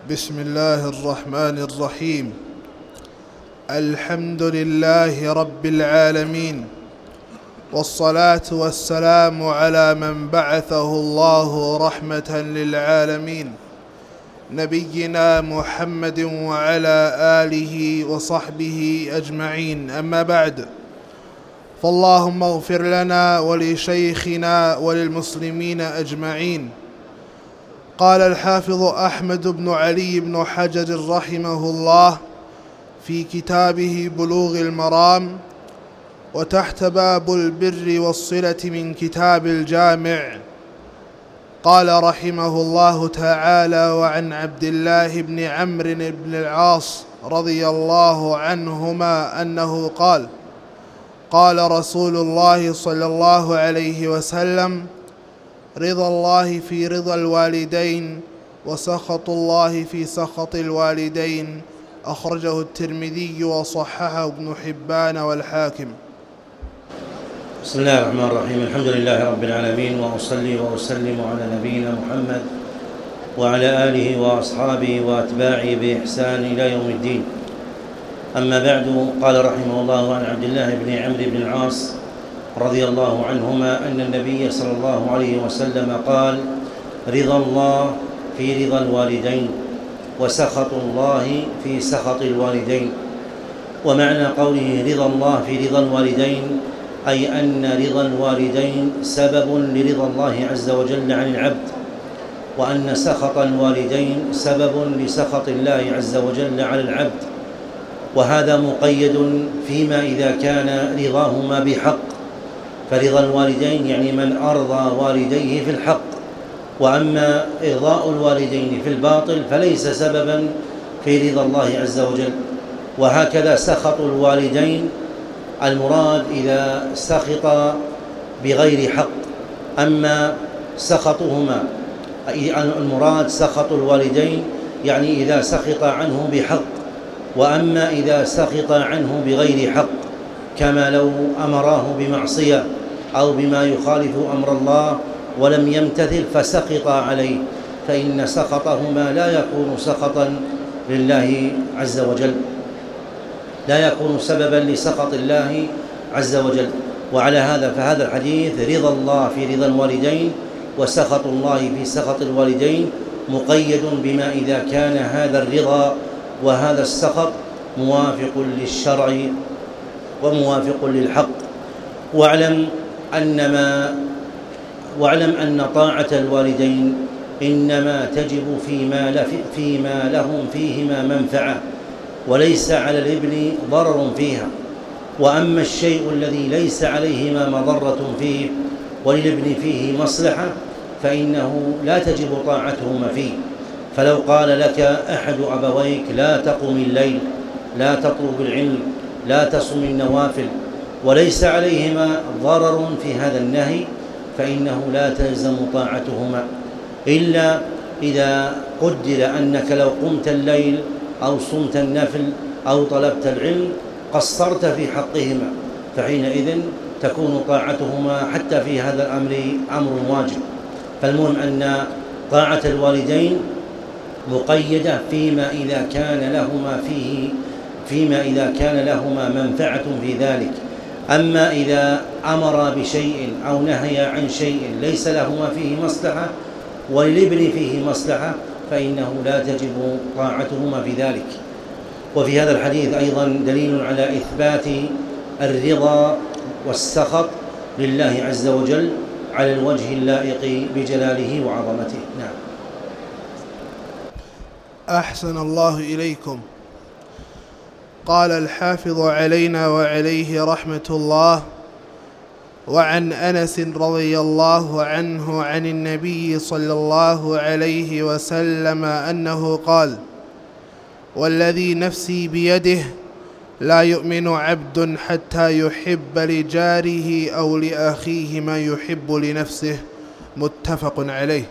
بسم الله الرحمن الرحيم. الحمد لله رب العالمين، والصلاة والسلام على من بعثه الله رحمة للعالمين، نبينا محمد وعلى آله وصحبه أجمعين. أما بعد، فاللهم اغفر لنا ولشيخنا وللمسلمين أجمعين. قال الحافظ أحمد بن علي بن حجر رحمه الله في كتابه بلوغ المرام، وتحت باب البر والصلة من كتاب الجامع، قال رحمه الله تعالى: وعن عبد الله بن عمرو بن العاص رضي الله عنهما أنه قال: قال رسول الله صلى الله عليه وسلم: رضا الله في رضا الوالدين، وسخط الله في سخط الوالدين. أخرجه الترمذي وصححه ابن حبان والحاكم. بسم الله الرحمن الرحيم. الحمد لله رب العالمين، وأصلي وأسلم على نبينا محمد وعلى آله وأصحابه وأتباعه بإحسان إلى يوم الدين. أما بعد، قال رحمه الله: عن عبد الله بن عمرو بن العاص رضي الله عنهما أن النبي صلى الله عليه وسلم قال: رضا الله في رضا الوالدين، وسخط الله في سخط الوالدين. ومعنى قوله رضا الله في رضا الوالدين أي أن رضا الوالدين سبب لرضا الله عز وجل عن العبد، وأن سخط الوالدين سبب لسخط الله عز وجل على العبد، وهذا مقيد فيما إذا كان رضاهما بحق، فرضا الوالدين يعني من أرضى والديه في الحق، وأما إرضاء الوالدين في الباطل فليس سببا في رضا الله عز وجل. وهكذا سخط الوالدين المراد إذا سخط بغير حق، أما سخطهما المراد سخط الوالدين يعني إذا سخط عنه بحق، وأما إذا سخط عنه بغير حق كما لو أمراه بمعصية أو بما يخالف أمر الله ولم يمتثل فسخط عليه، فإن سخطهما لا يكون سخطا لله عز وجل، لا يكون سببا لسخط الله عز وجل. وعلى هذا فهذا الحديث رضا الله في رضا الوالدين وسخط الله في سخط الوالدين مقيد بما إذا كان هذا الرضا وهذا السخط موافق للشرع وموافق للحق. واعلم أن طاعة الوالدين إنما تجب فيما لهم فيهما منفعة، وليس على الابن ضرر فيها. وأما الشيء الذي ليس عليهما مضرة فيه وللابن فيه مصلحة فإنه لا تجب طاعتهما فيه. فلو قال لك أحد أبويك لا تقم الليل، لا تطلب العلم، لا تصم النوافل، وليس عليهما ضرر في هذا النهي، فإنه لا تلزم طاعتهما، إلا إذا قدر أنك لو قمت الليل أو صمت النفل أو طلبت العلم قصرت في حقهما، فحينئذ تكون طاعتهما حتى في هذا الأمر أمر واجب. فالمهم أن طاعة الوالدين مقيدة فيما إذا كان لهما منفعة في ذلك. أما إذا أمر بشيء أو نهي عن شيء ليس لهما فيه مصلحة وللابن فيه مصلحة فإنه لا تجب طاعتهما في ذلك. وفي هذا الحديث أيضا دليل على إثبات الرضا والسخط لله عز وجل على الوجه اللائق بجلاله وعظمته. نعم. أحسن الله إليكم. قال الحافظ علينا وعليه رحمة الله: وعن أنس رضي الله عنه عن النبي صلى الله عليه وسلم أنه قال: والذي نفسي بيده لا يؤمن عبد حتى يحب لجاره أو لأخيه ما يحب لنفسه. متفق عليه.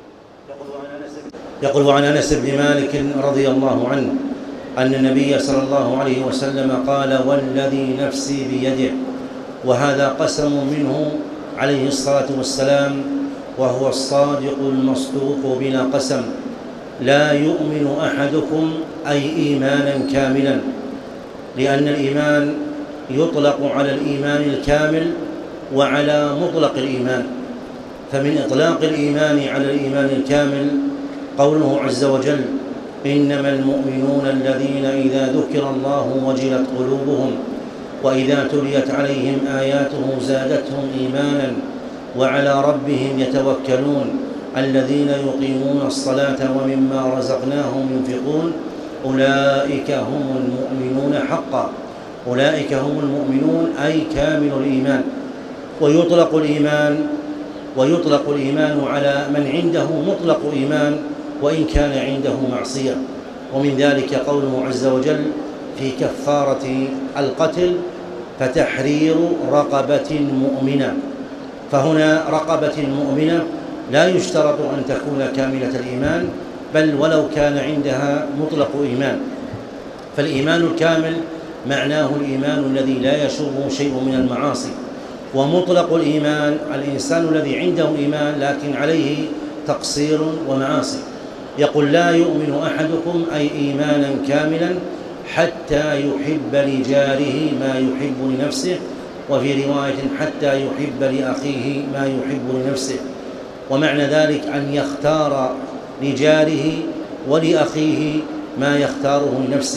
يقول: عن أنس بن مالك رضي الله عنه أن النبي صلى الله عليه وسلم قال: والذي نفسي بيده. وهذا قسم منه عليه الصلاة والسلام، وهو الصادق المصدوق بلا قسم، لا يؤمن أحدكم أي إيمانا كاملا، لأن الإيمان يطلق على الإيمان الكامل وعلى مطلق الإيمان. فمن إطلاق الإيمان على الإيمان الكامل قوله عز وجل: إنما المؤمنون الذين إذا ذكر الله وجلت قلوبهم وإذا تليت عليهم آياته زادتهم إيمانا وعلى ربهم يتوكلون الذين يقيمون الصلاة ومما رزقناهم ينفقون أولئك هم المؤمنون حقا. أولئك هم المؤمنون أي كامل الإيمان. ويطلق الإيمان على من عنده مطلق إيمان وإن كان عنده معصية. ومن ذلك قوله عز وجل في كفارة القتل: فتحرير رقبة مؤمنة. فهنا رقبة مؤمنة لا يشترط أن تكون كاملة الإيمان، بل ولو كان عندها مطلق إيمان. فالإيمان الكامل معناه الإيمان الذي لا يشوبه شيء من المعاصي، ومطلق الإيمان الإنسان الذي عنده إيمان لكن عليه تقصير ومعاصي. يقول: لا يؤمن أحدكم أي إيمانا كاملا حتى يحب لجاره ما يحب لنفسه، وفي رواية حتى يحب لأخيه ما يحب لنفسه. ومعنى ذلك أن يختار لجاره ولأخيه ما يختاره لنفسه.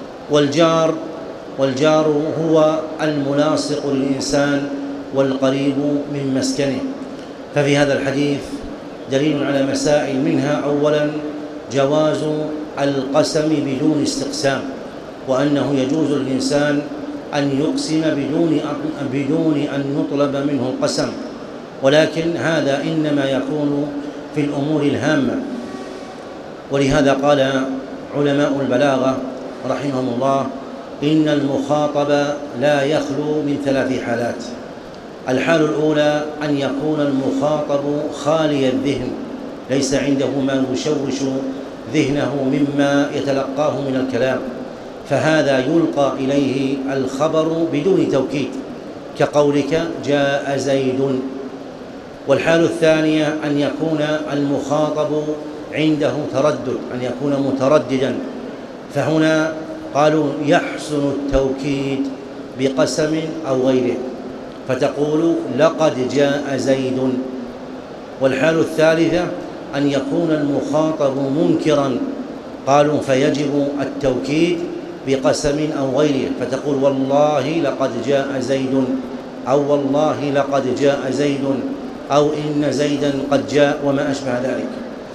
والجار هو الملاصق للإنسان والقريب من مسكنه. ففي هذا الحديث دليل على مسائل، منها أولا جواز القسم بدون استقسام، وأنه يجوز للإنسان أن يقسم بدون أن يطلب منه القسم، ولكن هذا إنما يكون في الأمور الهامة. ولهذا قال علماء البلاغة رحمهم الله: إن المخاطب لا يخلو من 3 حالات. الحال الأولى أن يكون المخاطب خالي الذهن، ليس عنده ما يشوش ذهنه مما يتلقاه من الكلام، فهذا يلقى إليه الخبر بدون توكيد، كقولك: جاء زيد. والحال الثانية أن يكون المخاطب عنده تردد، أن يكون مترددا، فهنا قالوا يحسن التوكيد بقسم أو غيره، فتقول: لقد جاء زيد. والحال الثالثة أن يكون المخاطب منكرا، قالوا فيجب التوكيد بقسم أو غيره، فتقول: والله لقد جاء زيد، أو والله لقد جاء زيد، أو إن زيدا قد جاء، وما أشبه ذلك.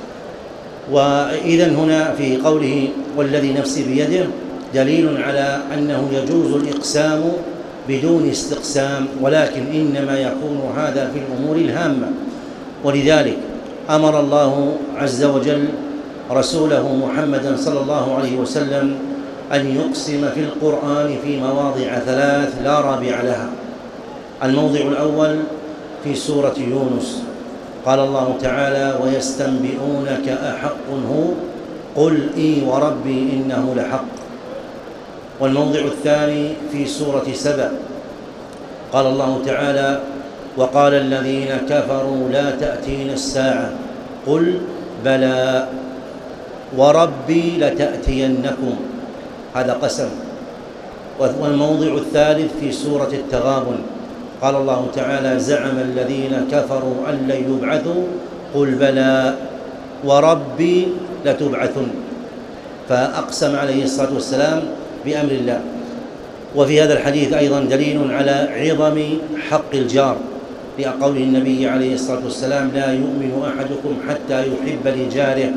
وإذن هنا في قوله: والذي نفسي بيده، دليل على أنه يجوز الإقسام بدون استقسام، ولكن إنما يكون هذا في الأمور الهامة. ولذلك أمر الله عز وجل رسوله محمدا صلى الله عليه وسلم أن يقسم في القرآن في مواضع 3 لا رابع لها. الموضع الأول في سورة يونس، قال الله تعالى: ويستنبئونك أحق هو قل إي وربي إنه لحق. والموضع الثاني في سورة سبأ، قال الله تعالى: وقال الذين كفروا لا تأتينا الساعة قل بلى وربي لتأتينكم. هذا قسم. والموضع الثالث في سورة التغابن، قال الله تعالى: زعم الذين كفروا أن لن يبعثوا قل بلى وربي لتبعثن. فأقسم عليه الصلاة والسلام بأمر الله. وفي هذا الحديث أيضا دليل على عظم حق الجار، لقول النبي عليه الصلاة والسلام: لا يؤمن أحدكم حتى يحب لجاره.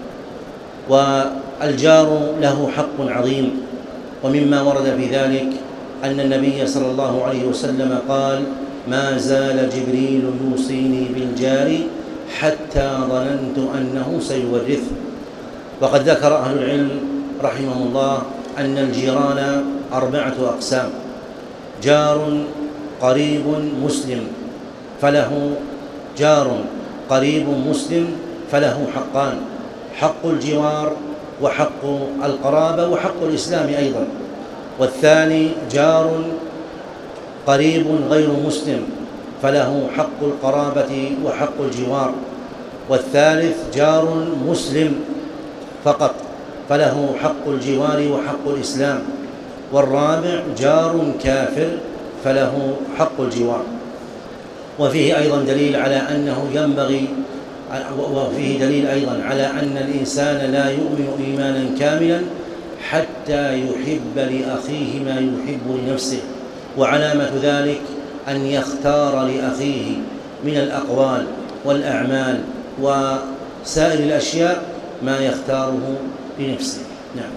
والجار له حق عظيم. ومما ورد في ذلك أن النبي صلى الله عليه وسلم قال: ما زال جبريل يوصيني بالجار حتى ظننت أنه سيورثه. وقد ذكر أهل العلم رحمهم الله أن الجيران 4 أقسام: جار قريب مسلم فله جار قريب مسلم فله حقان: حق الجوار وحق القرابة وحق الإسلام أيضا. والثاني جار قريب غير مسلم فله حق القرابة وحق الجوار. والثالث جار مسلم فقط، فله حق الجوار وحق الإسلام. والرابع جار كافر فله حق الجوار. وفيه أيضا دليل على أنه ينبغي، وفيه دليل أيضا على أن الإنسان لا يؤمن إيمانا كاملا حتى يحب لأخيه ما يحب لنفسه، وعلامة ذلك أن يختار لأخيه من الأقوال والأعمال وسائر الأشياء ما يختاره لنفسه. نعم.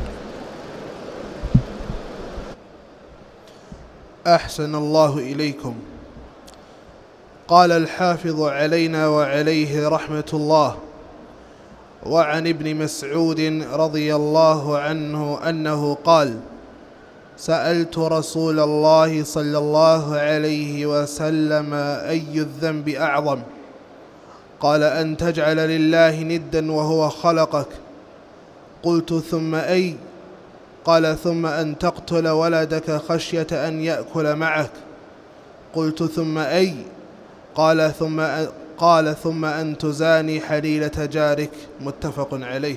أحسن الله إليكم. قال الحافظ علينا وعليه رحمة الله: وعن ابن مسعود رضي الله عنه أنه قال: سألت رسول الله صلى الله عليه وسلم أي الذنب أعظم؟ قال: أن تجعل لله ندا وهو خلقك. قلت: ثم أي؟ قال: ثم أن تقتل ولدك خشية أن يأكل معك. قلت: ثم أي؟ قال: ثم أن تزاني حليلة جارك. متفق عليه.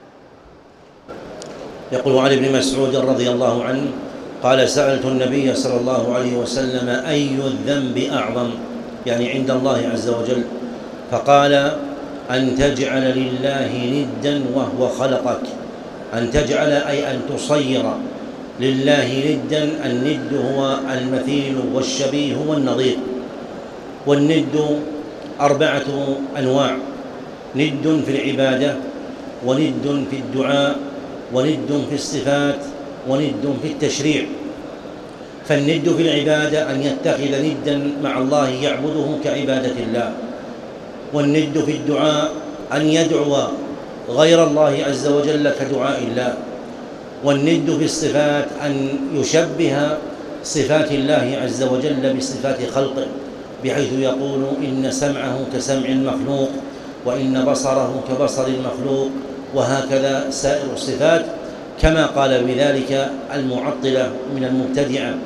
يقول عن ابن مسعود رضي الله عنه قال: سألت النبي صلى الله عليه وسلم أي الذنب أعظم، يعني عند الله عز وجل، فقال: أن تجعل لله ندا وهو خلقك. أن تجعل أي أن تصير لله ندا. الند هو المثيل والشبيه والنظير. والند 4 أنواع: ند في العبادة، وند في الدعاء، وند في الصفات، وند في التشريع. فالند في العبادة أن يتخذ ندا مع الله يعبده كعبادة الله. والند في الدعاء أن يدعو غير الله عز وجل كدعاء الله. والند في الصفات أن يشبه صفات الله عز وجل بصفات خلقه، بحيث يقول إن سمعه كسمع المخلوق، وإن بصره كبصر المخلوق، وهكذا سائر الصفات، كما قال بذلك المعطلة من المبتدعة.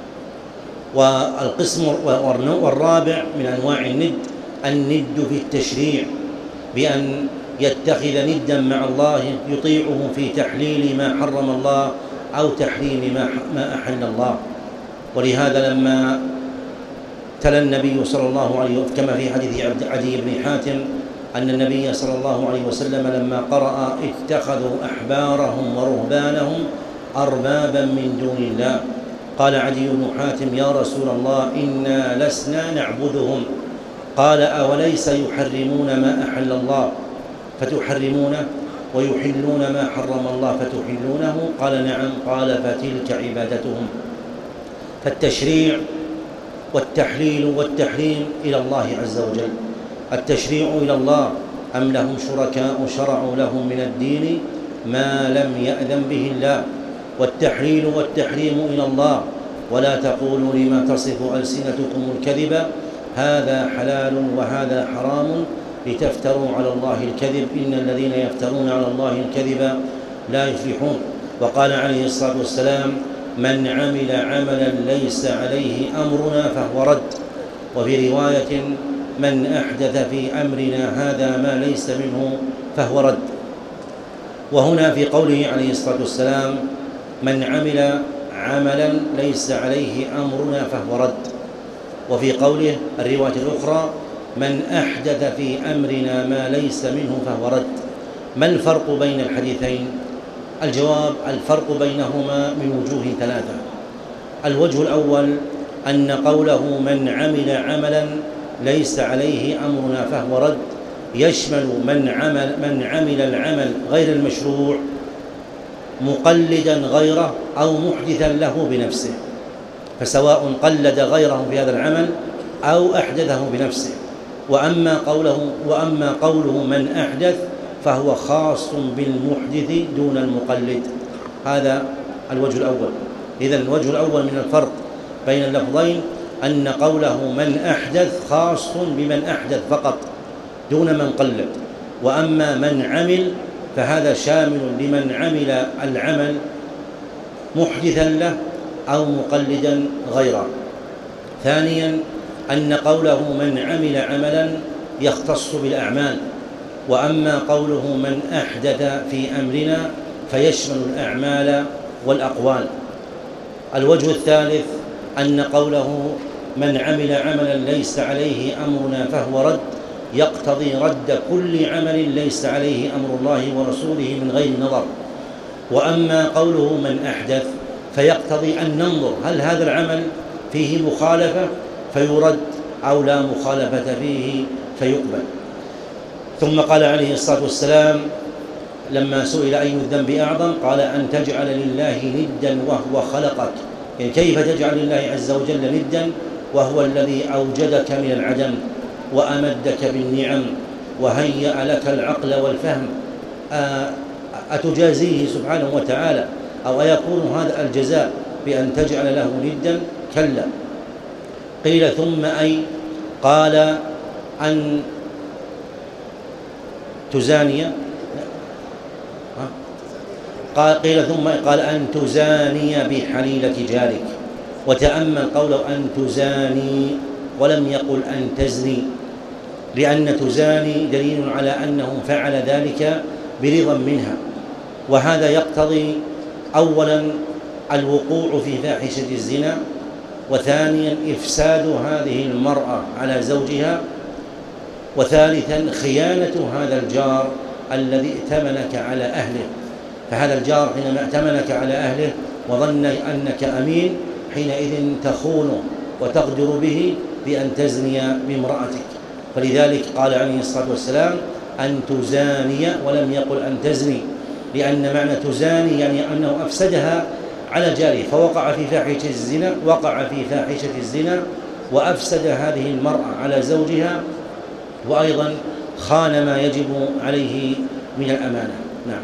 والقسم والرابع من أنواع الند في التشريع، بأن يتخذ ندا مع الله يطيعه في تحليل ما حرم الله أو تحريم ما أحل الله. ولهذا لما تلا النبي صلى الله عليه وسلم كما في حديث عدي بن حاتم أن النبي صلى الله عليه وسلم لما قرأ: اتخذوا أحبارهم ورهبانهم أربابا من دون الله، قال عدي بن حاتم: يا رسول الله، إنا لسنا نعبدهم. قال: أوليس يحرمون ما أحل الله فتحرمونه، ويحلون ما حرم الله فتحلونه؟ قال: نعم. قال: فتلك عبادتهم. فالتشريع والتحليل والتحريم إلى الله عز وجل. التشريع إلى الله: أم لهم شركاء شرعوا لهم من الدين ما لم يأذن به الله. والتحليل والتحريم إلى الله: ولا تقولوا لما تصف ألسنتكم الكذب هذا حلال وهذا حرام لتفتروا على الله الكذب إن الذين يفترون على الله الكذب لا يفلحون. وقال عليه الصلاة والسلام: من عمل عملا ليس عليه أمرنا فهو رد. وفي رواية: من أحدث في أمرنا هذا ما ليس منه فهو رد. وهنا في قوله عليه الصلاة والسلام: من عمل عملا ليس عليه أمرنا فهو رد. وفي قوله الرواية الأخرى: من أحدث في أمرنا ما ليس منه فهو رد. ما الفرق بين الحديثين؟ الجواب: الفرق بينهما من وجوه 3. الوجه الأول أن قوله من عمل عملا ليس عليه أمرنا فهو رد يشمل من عمل العمل غير المشروع مقلدا غيره أو محدثا له بنفسه، فسواء قلد غيره في هذا العمل أو أحدثه بنفسه. وأما قوله من أحدث فهو خاص بالمحدث دون المقلد. هذا الوجه الأول. إذن الوجه الأول من الفرق بين اللفظين أن قوله من أحدث خاص بمن أحدث فقط دون من قلد، وأما من عمل فهذا شامل لمن عمل العمل محدثا له أو مقلدا غيره. ثانيا أن قوله من عمل عملا يختص بالأعمال، وأما قوله من أحدث في أمرنا فيشمل الأعمال والأقوال. الوجه الثالث أن قوله من عمل عملا ليس عليه أمرنا فهو رد يقتضي رد كل عمل ليس عليه أمر الله ورسوله من غير نظر. وأما قوله من أحدث فيقتضي أن ننظر هل هذا العمل فيه مخالفة فيرد أو لا مخالفة فيه فيقبل. ثم قال عليه الصلاة والسلام لما سئل أي الذنب أعظم قال أن تجعل لله ندا وهو خلقك، يعني كيف تجعل لله عز وجل ندا وهو الذي أوجدك من العدم وأمدك بالنعم وهيأ لك العقل والفهم، أتجازيه سبحانه وتعالى أو أيكون هذا الجزاء بأن تجعل له ندا؟ كلا. قيل ثم أي؟ قال أن تزاني، قيل ثم قال أن تزاني بحليلة جارك. وتأمل قوله أن تزاني ولم يقل أن تزني، لأن تزاني دليل على أنه فعل ذلك برضا منها، وهذا يقتضي أولا الوقوع في فاحشة الزنا، وثانيا إفساد هذه المرأة على زوجها، وثالثا خيانة هذا الجار الذي ائتمنك على أهله. فهذا الجار حينما ائتمنك على أهله وظن أنك أمين حينئذ تخونه وتغدر به بأن تزني بامرأتك. فلذلك قال عليه الصلاة والسلام أن تزاني ولم يقل أن تزني، لأن معنى تزاني يعني أنه أفسدها على جاره، فوقع في فاحشة الزنا، وقع في فاحشة الزنا وأفسد هذه المرأة على زوجها، وأيضا خان ما يجب عليه من الأمانة.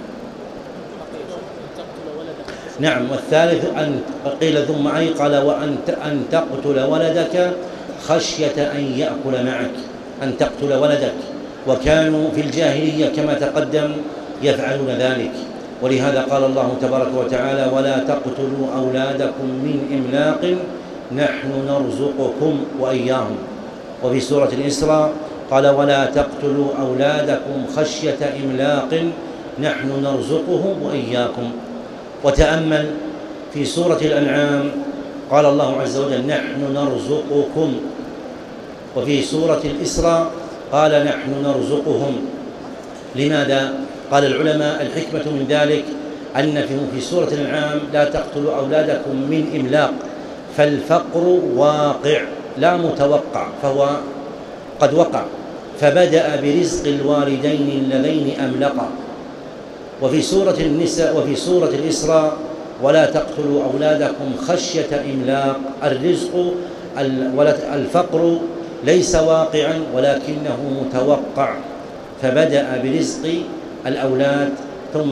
نعم. والثالث أن قيل ثم أي قال أن تقتل ولدك خشية أن يأكل معك، أن تقتل ولدك، وكانوا في الجاهلية كما تقدم يفعلون ذلك، ولهذا قال الله تبارك وتعالى ولا تقتلوا أولادكم من إملاق نحن نرزقكم وإياهم. وفي سورة الإسراء قال ولا تقتلوا أولادكم خشية إملاق نحن نرزقهم وإياكم. وتأمل في سورة الأنعام قال الله عز وجل نحن نرزقكم، وفي سورة الإسراء قال نحن نرزقهم. لماذا؟ قال العلماء الحكمة من ذلك أن في سورة الأنعام لا تقتلوا أولادكم من إملاق، فالفقر واقع لا متوقع، فهو قد وقع، فبدأ برزق الوالدين اللذين أملقا. وفي سورة النساء وفي سورة الإسراء ولا تقتلوا أولادكم خشية إملاق، الرزق الفقر ليس واقعا ولكنه متوقع، فبدأ برزق الأولاد ثم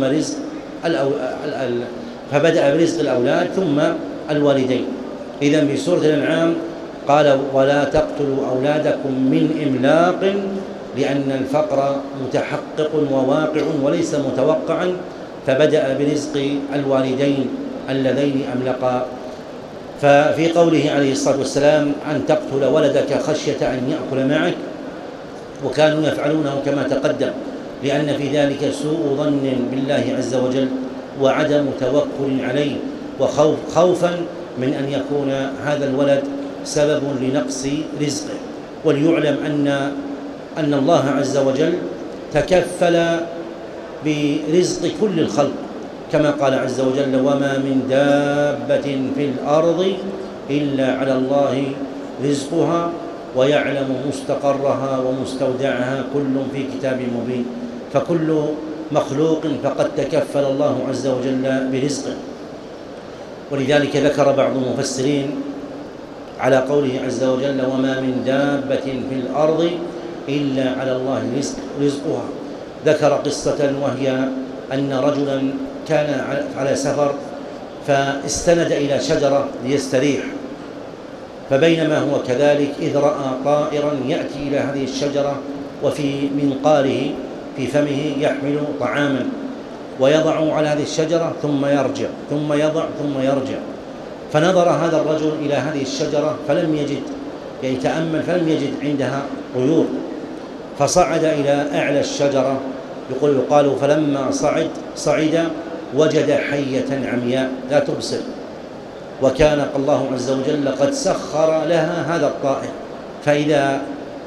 فبدأ برزق الأولاد ثم الوالدين. إذن في سورة الأنعام قال ولا تقتلوا أولادكم من إملاق، لأن الفقر متحقق وواقع وليس متوقعا، فبدأ برزق الوالدين اللذين أملقا. ففي قوله عليه الصلاة والسلام أن تقتل ولدك خشية أن يأكل معك، وكانوا يفعلونه كما تقدم، لأن في ذلك سوء ظن بالله عز وجل وعدم توكل عليه، وخوفا من أن يكون هذا الولد سبب لنقص رزقه. وليعلم أن الله عز وجل تكفل برزق كل الخلق، كما قال عز وجل وما من دابة في الأرض إلا على الله رزقها ويعلم مستقرها ومستودعها كل في كتاب مبين. فكل مخلوق فقد تكفل الله عز وجل برزقه. ولذلك ذكر بعض المفسرين على قوله عز وجل وما من دابة في الأرض إلا على الله رزقها، ذكر قصة وهي أن رجلا كان على سفر فاستند إلى شجرة ليستريح، فبينما هو كذلك إذ رأى طائرا يأتي إلى هذه الشجرة وفي منقاره في فمه يحمل طعاما، ويضع على هذه الشجرة ثم يرجع ثم يضع ثم يرجع. فنظر هذا الرجل إلى هذه الشجرة فلم يجد، يعني تأمل فلم يجد عندها طيور، فصعد إلى أعلى الشجرة، يقال فلما صعد وجد حية عمياء لا تبصر، وكان الله عز وجل قد سخر لها هذا الطائر، فإذا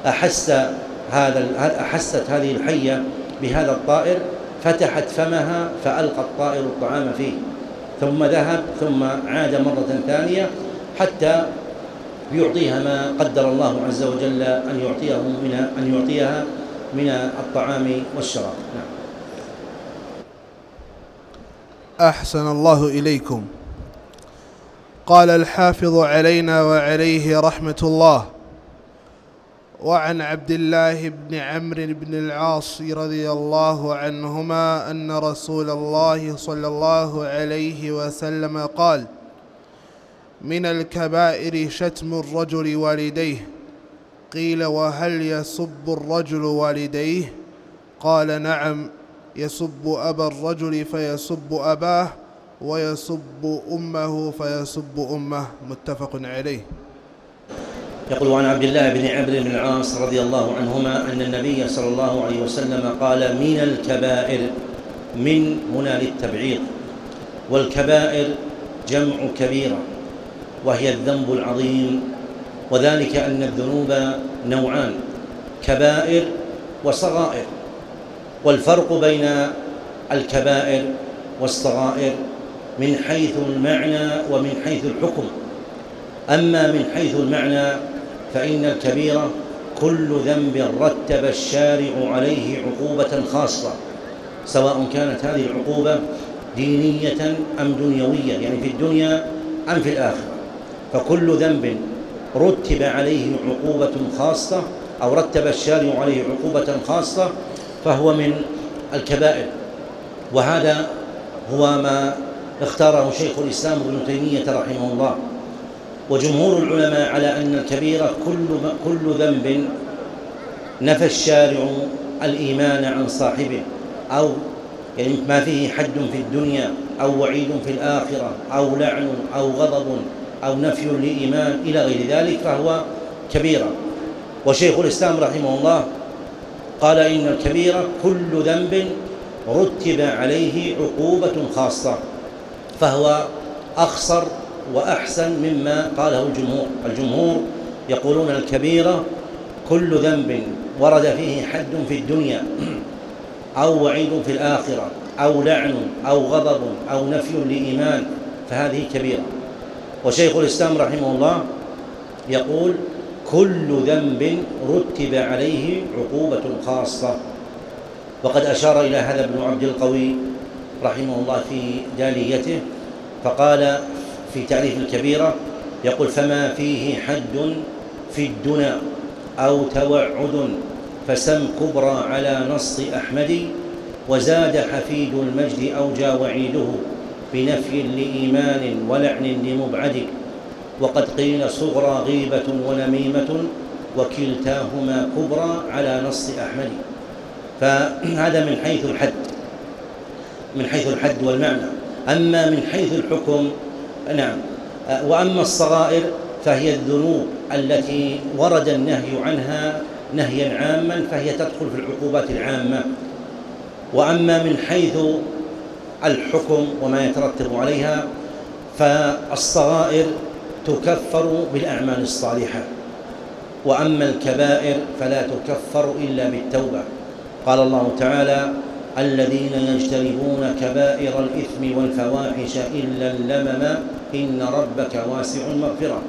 أحست هذه الحية بهذا الطائر فتحت فمها فألقى الطائر الطعام فيه، ثم ذهب ثم عاد مرة ثانية حتى يعطيها ما قدر الله عز وجل أن يعطيها من الطعام والشراب. نعم. أحسن الله إليكم. قال الحافظ علينا وعليه رحمة الله: وعن عبد الله بن عمرو بن العاص رضي الله عنهما أن رسول الله صلى الله عليه وسلم قال: من الكبائر شتم الرجل والديه. قيل: وهل يسب الرجل والديه؟ قال: نعم، يسب أبا الرجل فيسب أباه، ويسب أمه فيسب أمه. متفق عليه. يقول: عن عبد الله بن عمرو بن العاص رضي الله عنهما أن النبي صلى الله عليه وسلم قال: من الكبائر، من هنا للتبعيض، والكبائر جمع كبيرة وهي الذنب العظيم، وذلك أن الذنوب نوعان: كبائر وصغائر، والفرق بين الكبائر والصغائر من حيث المعنى ومن حيث الحكم. أما من حيث المعنى فإن الكبيرة كل ذنب رتب الشارع عليه عقوبة خاصة، سواء كانت هذه العقوبة دينية أم دنيوية، يعني في الدنيا أم في الآخرة، فكل ذنب رتب عليه عقوبة خاصة أو رتب الشارع عليه عقوبة خاصة فهو من الكبائر. وهذا هو ما اختاره شيخ الإسلام ابن تيمية رحمه الله، وجمهور العلماء على أن الكبيرة كل ذنب نفى الشارع الإيمان عن صاحبه، أو يعني ما فيه حد في الدنيا أو وعيد في الآخرة أو لعن أو غضب أو نفي لإيمان إلى غير ذلك فهو كبيرة. وشيخ الإسلام رحمه الله قال: إن الكبيرة كل ذنب رتب عليه عقوبة خاصة، فهو أخصر وأحسن مما قاله الجمهور يقولون الكبيرة كل ذنب ورد فيه حد في الدنيا أو وعيد في الآخرة أو لعن أو غضب أو نفي لإيمان فهذه كبيرة. وشيخ الإسلام رحمه الله يقول: كل ذنب رتب عليه عقوبة خاصة. وقد أشار إلى هذا ابن عبد القوي رحمه الله في داليته، فقال في تعريف الكبيرة يقول: فما فيه حد في الدنا أو توعد فسم كبرى على نص أحمد، وزاد حفيد المجد أوجى وعيده بنفي لإيمان ولعن لمبعد، وقد قيل صغرى غيبة ونميمة وكلتاهما كبرى على نص أحمد. فهذا من حيث الحد والمعنى. أما من حيث الحكم نعم. وأما الصغائر فهي الذنوب التي ورد النهي عنها نهيا عاما فهي تدخل في العقوبات العامة. وأما من حيث الحكم وما يترتب عليها فالصغائر تكفر بالأعمال الصالحة، وأما الكبائر فلا تكفر إلا بالتوبة. قال الله تعالى: الذين يجتنبون كبائر الإثم والفواحش إلا اللمم إن ربك واسع المغفرة.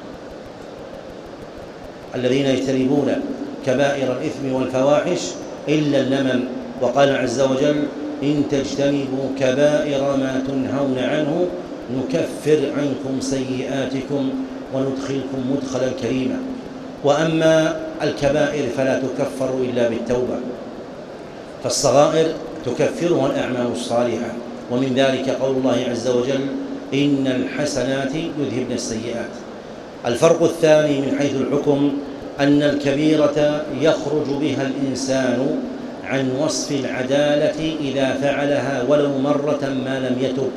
الذين يجتنبون كبائر الإثم والفواحش إلا اللمم. وقال عز وجل: إن تجتنبوا كبائر ما تنهون عنه نكفر عنكم سيئاتكم وندخلكم مدخلا كريما. وأما الكبائر فلا تكفر إلا بالتوبة، فالصغائر تكفرها الأعمال الصالحة، ومن ذلك قول الله عز وجل: إن الحسنات يذهبن السيئات. الفرق الثاني من حيث الحكم أن الكبيرة يخرج بها الإنسان عن وصف العدالة إذا فعلها ولو مرة ما لم يتب.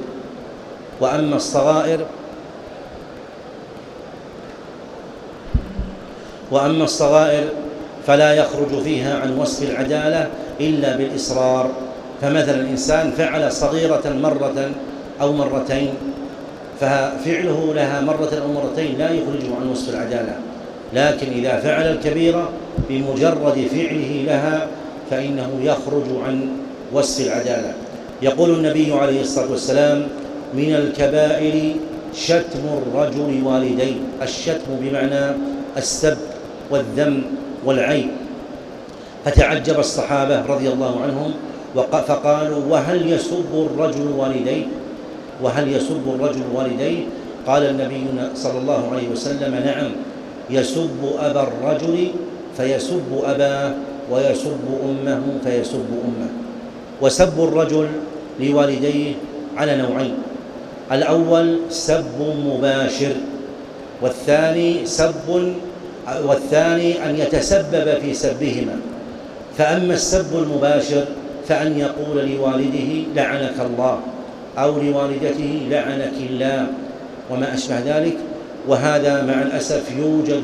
وأما الصغائر فلا يخرج فيها عن وصف العدالة إلا بالإصرار. فمثلا الإنسان فعل صغيرة مرة أو مرتين، ففعله لها مرة أو مرتين لا يخرجه عن وصف العدالة، لكن إذا فعل الكبيرة بمجرد فعله لها فإنه يخرج عن وصف العدالة. يقول النبي عليه الصلاة والسلام: من الكبائر شتم الرجل والديه. الشتم بمعنى السب والذم والعيب. فتعجب الصحابة رضي الله عنهم فقالوا: وهل يسب الرجل والديه؟ وهل يسب الرجل والديه؟ قال النبي صلى الله عليه وسلم: نعم، يسب أبا الرجل فيسب أباه، ويسب أمه فيسب أمه. وسب الرجل لوالديه على نوعين: الأول سب مباشر، والثاني أن يتسبب في سبهما. فأما السب المباشر فأن يقول لوالده: لعنك الله، أو لوالدته: لعنك الله، وما أشبه ذلك. وهذا مع الأسف يوجد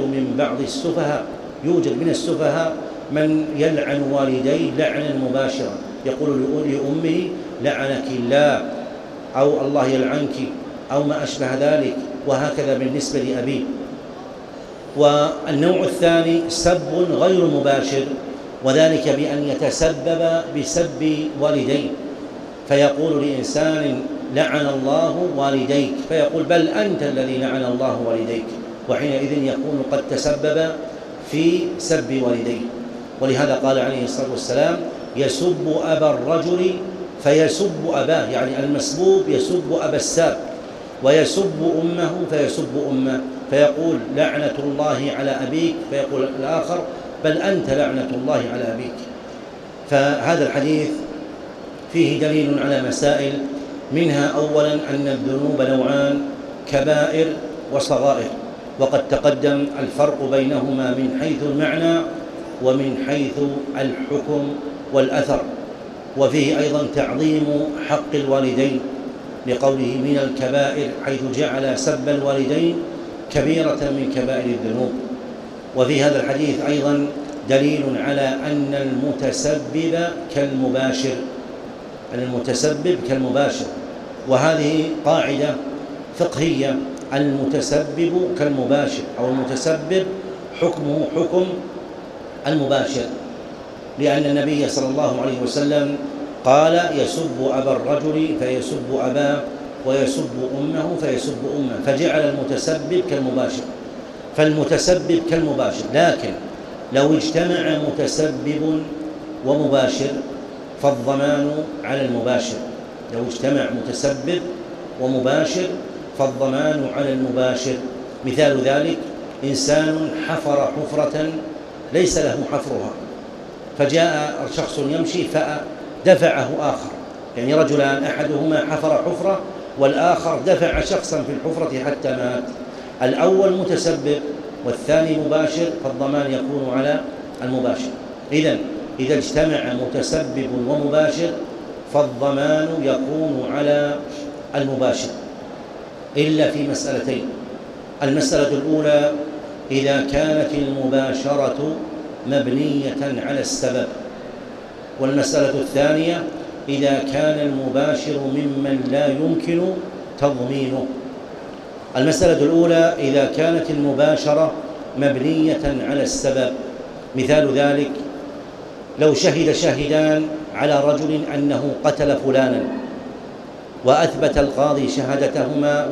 من السفهاء من يلعن والديه لعنا مباشرا، يقول لأمه: لعنك الله، أو الله يلعنك، أو ما أشبه ذلك، وهكذا بالنسبة لأبيه. والنوع الثاني سب غير مباشر، وذلك بأن يتسبب بسب والديه، فيقول لإنسان: لعن الله والديك، فيقول: بل أنت الذي لعن الله والديك، وحينئذ يكون قد تسبب في سب والديه. ولهذا قال عليه الصلاة والسلام: يسب أبا الرجل فيسب أباه، يعني المسبوب يسب أبا الساب، ويسب أمه فيسب أمه، فيقول: لعنة الله على أبيك، فيقول الآخر: بل أنت لعنة الله على أبيك. فهذا الحديث فيه دليل على مسائل، منها أولا أن الذنوب نوعان: كبائر وصغائر، وقد تقدم الفرق بينهما من حيث المعنى ومن حيث الحكم والأثر. وفيه أيضا تعظيم حق الوالدين لقوله: من الكبائر، حيث جعل سب الوالدين كبيرة من كبائر الذنوب. وفي هذا الحديث أيضا دليل على أن المتسبب كالمباشر، وهذه قاعدة فقهية: المتسبب كالمباشر، أو المتسبب حكمه حكم المباشر، لأن النبي صلى الله عليه وسلم قال: يسب أبا الرجل فيسب أباه، ويسب أمه فيسب أمه، فجعل المتسبب كالمباشر. فالمتسبب كالمباشر، لكن لو اجتمع متسبب ومباشر فالضمان على المباشر. لو اجتمع متسبب ومباشر فالضمان على المباشر. مثال ذلك: إنسان حفر حفرة ليس له حفرها، فجاء شخص يمشي فدفعه آخر، يعني رجلان أحدهما حفر حفرة والآخر دفع شخصا في الحفرة حتى مات. الأول متسبب والثاني مباشر، فالضمان يكون على المباشر. إذا اجتمع متسبب ومباشر فالضمان يكون على المباشر، إلا في مسألتين: المسألة الأولى إذا كانت المباشرة مبنية على السبب، والمسألة الثانية إذا كان المباشر ممن لا يمكن تضمينه. المسألة الأولى إذا كانت المباشرة مبنية على السبب. مثال ذلك: لو شهد شاهدان على رجل أنه قتل فلانا، وأثبت القاضي شهادتهما،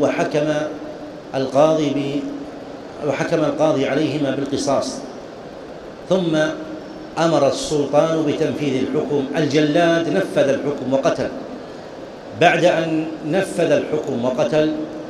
وحكم القاضي عليهما بالقصاص، ثم أمر السلطان بتنفيذ الحكم، الجلاد نفذ الحكم وقتل. بعد أن نفذ الحكم وقتل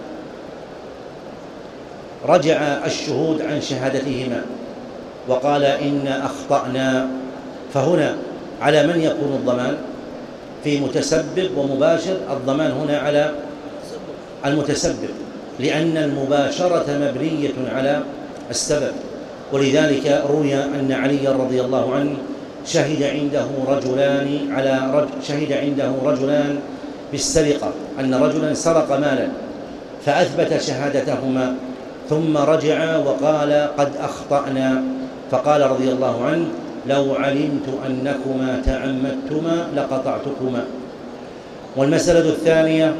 رجع الشهود عن شهادتهما وقال: إنا أخطأنا. فهنا على من يكون الضمان؟ في متسبب ومباشر الضمان هنا على المتسبب، لأن المباشرة مبنية على السبب. ولذلك روي أن علي رضي الله عنه شهد عنده رجلان بالسرقة، أن رجلا سرق مالا، فأثبت شهادتهما، ثم رجع وقال: قد أخطأنا. فقال رضي الله عنه: لو علمت أنكما تعمدتما لقطعتكما. والمسألة الثانية: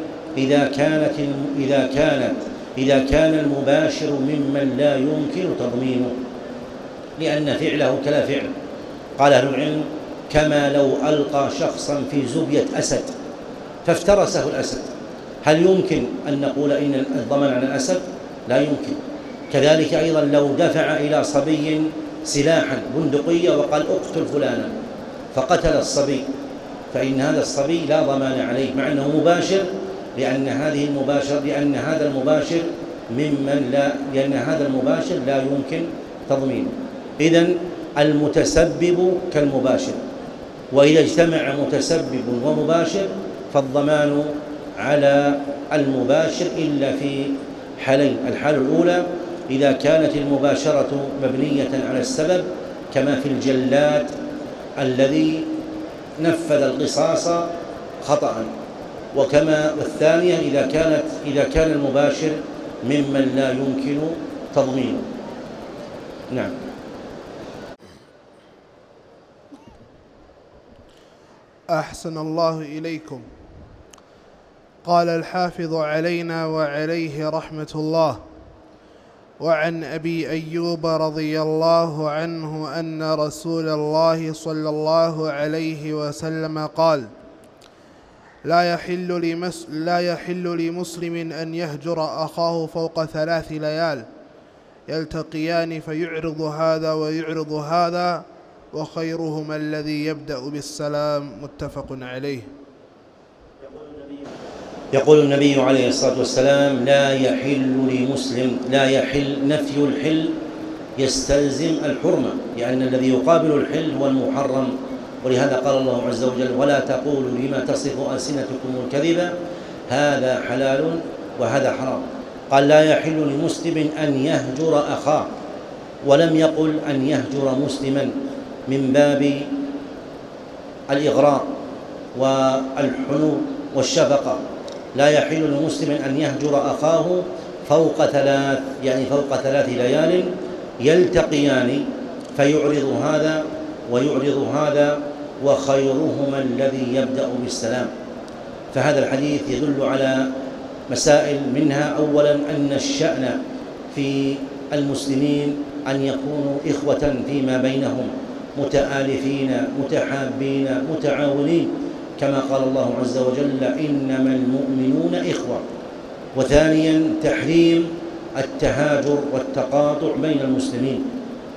إذا كان المباشر ممن لا يمكن تضمينه، لأن فعله كلا فعل. قال أهل العلم: كما لو ألقى شخصا في زبية أسد فافترسه الأسد، هل يمكن أن نقول إن الضمان على الأسد؟ لا يمكن. كذلك أيضا لو دفع إلى صبي سلاحا بندقية وقال: اقتل فلانا، فقتل الصبي، فإن هذا الصبي لا ضمان عليه، مع أنه مباشر، لأن هذا المباشر لا يمكن تضمينه. إذن المتسبب كالمباشر، وإذا اجتمع متسبب ومباشر فالضمان على المباشر إلا في حالين: الحالة الأولى إذا كانت المباشرة مبنية على السبب، كما في الجلاد الذي نفذ القصاص خطأ، والثانية إذا كان المباشر ممن لا يمكن تضمينه. نعم. أحسن الله إليكم. قال الحافظ علينا وعليه رحمة الله: وعن أبي أيوب رضي الله عنه أن رسول الله صلى الله عليه وسلم قال: لا يحل لمسلم أن يهجر أخاه فوق 3 ليال يلتقيان فيعرض هذا ويعرض هذا، وخيرهما الذي يبدأ بالسلام. متفق عليه. يقول النبي عليه الصلاة والسلام: لا يحل نفي الحل يستلزم الحرمة، لأن الذي يقابل الحل هو المحرم، ولهذا قال الله عز وجل: ولا تقولوا لما تصف ألسنتكم الكذب هذا حلال وهذا حرام. قال: لا يحل لمسلم أن يهجر أخاه، ولم يقل أن يهجر مسلما، من باب الإغراء والحنو والشفقة. لا يحل لمسلم أن يهجر أخاه فوق 3، يعني فوق 3 ليال يلتقيان فيعرض هذا ويعرض هذا، وخيرهما الذي يبدأ بالسلام. فهذا الحديث يدل على مسائل، منها أولا أن الشأن في المسلمين أن يكونوا إخوة فيما بينهم، متآلفين متحابين متعاونين، كما قال الله عز وجل: إنما المؤمنون إخوة. وثانيا تحريم التهاجر والتقاطع بين المسلمين،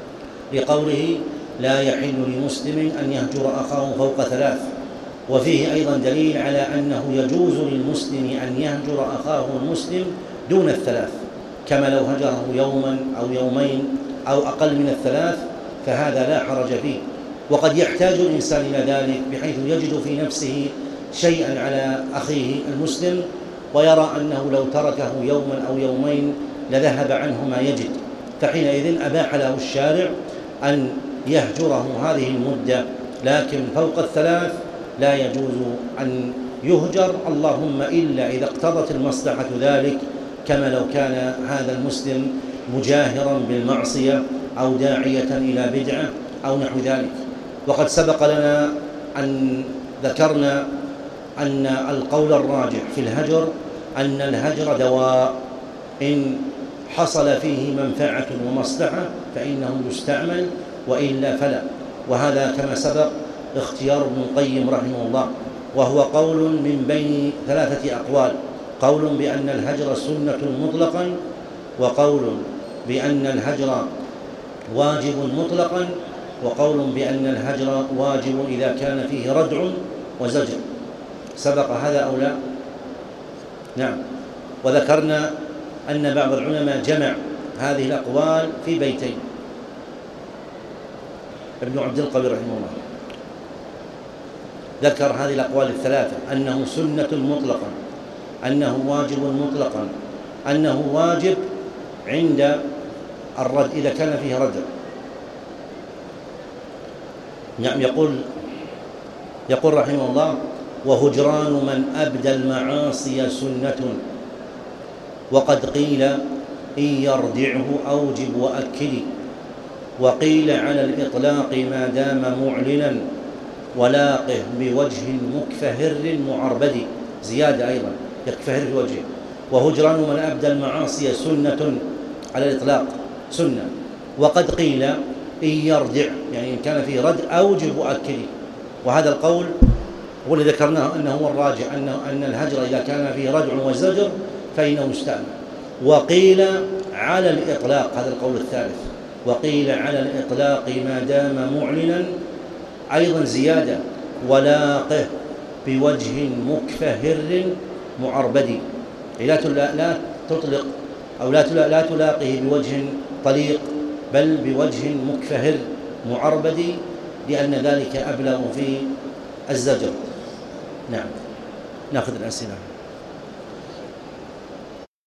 لقوله: لا يحل لمسلم أن يهجر أخاه فوق 3. وفيه أيضا دليل على أنه يجوز للمسلم أن يهجر أخاه المسلم دون 3، كما لو هجره يوما أو يومين أو أقل من 3، فهذا لا حرج فيه. وقد يحتاج الإنسان إلى ذلك بحيث يجد في نفسه شيئا على أخيه المسلم، ويرى أنه لو تركه يوما أو يومين لذهب عنه ما يجد، فحينئذ أباح له الشارع أن يهجره هذه المدة، لكن فوق 3 لا يجوز أن يهجر، اللهم إلا إذا اقتضت المصلحة ذلك، كما لو كان هذا المسلم مجاهرا بالمعصية أو داعية إلى بدعة أو نحو ذلك. وقد سبق لنا أن ذكرنا أن القول الراجح في الهجر أن الهجر دواء، إن حصل فيه منفعة ومصلحة فإنه يستعمل، وإلا فلا. وهذا كما سبق اختيار ابن القيم رحمه الله، وهو قول من بين 3 أقوال: قول بأن الهجر سنة مطلقا، وقول بأن الهجر واجب مطلقا، وقول بأن الهجر واجب إذا كان فيه ردع وزجر. سبق هذا أو لا؟ نعم. وذكرنا أن بعض العلماء جمع هذه الأقوال في بيتين: ابن عبد القوي رحمه الله ذكر هذه الأقوال ال3: أنه سنة مطلقا، أنه واجب مطلقا، أنه واجب عند الرد إذا كان فيه ردع. نعم. يقول رحمه الله: وهجران من أبدى المعاصي سنة، وقد قيل إن يردعه أوجب وأكد، وقيل على الإطلاق ما دام معلنا ولاقه بوجه مكفهر معربد، زيادة أيضا يكفهر في وجهه. وهجران من أبدى المعاصي سنة على الإطلاق سنة. وقد قيل إن يرجع، يعني إن كان فيه رد أوجب أكله، وهذا القول هو الذي ذكرناه أنه هو الراجع، أن الهجر إذا كان فيه رجع وزجر فإنه مستأمن. وقيل على الإطلاق، هذا القول الثالث، وقيل على الإطلاق ما دام معلنا أيضا زيادة، ولاقه بوجه مكفهر معربد، لا تطلق أو لا تلاقيه بوجه طليق بل بوجه مكفهر معربد، لأن ذلك أبلغ في الزجر. نعم، نأخذ الأسئلة.